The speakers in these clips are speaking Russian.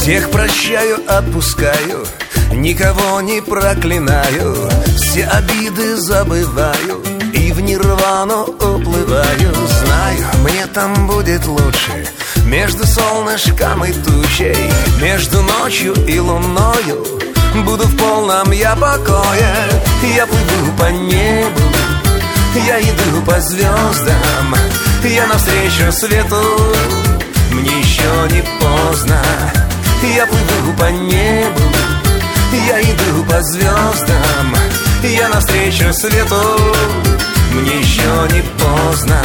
Всех прощаю, отпускаю, никого не проклинаю, все обиды забываю и в нирвану уплываю. Знаю, мне там будет лучше, между солнышком и тучей, между ночью и луною буду в полном я покое. Я плыву по небу, я иду по звездам, я навстречу свету, мне еще не поздно. Я плыву по небу, я иду по звездам, я навстречу свету, мне еще не поздно.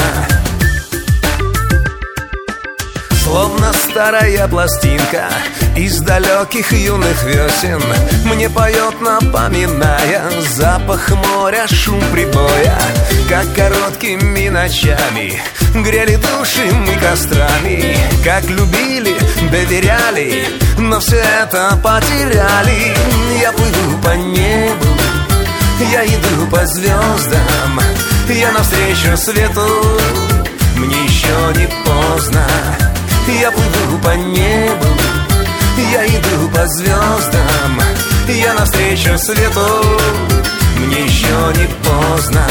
Словно старая пластинка из далеких юных весен мне поет, напоминая запах моря, шум прибоя. Как короткими ночами грели души мы кострами, как любили, доверяли, но все это потеряли. Я плыву по небу, я иду по звездам, я навстречу свету, мне еще не поздно. Я плыву по небу, я иду по звездам, я навстречу свету, мне еще не поздно.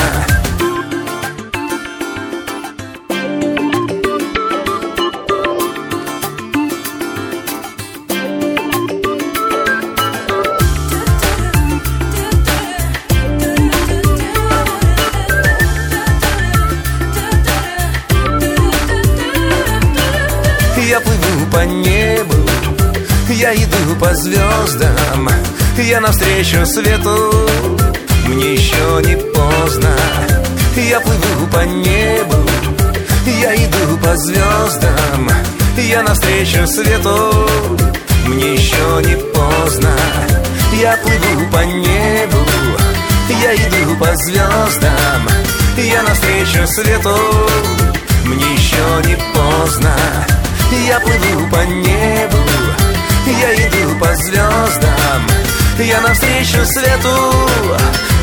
Я плыву по небу, я иду по звездам, я навстречу свету, мне еще не поздно. Я плыву по небу, я иду по звездам, я навстречу свету, мне еще не поздно. Я плыву по небу, я иду по звездам, я навстречу свету, мне еще не поздно. Я плыву по небу, я иду по звездам, я навстречу свету,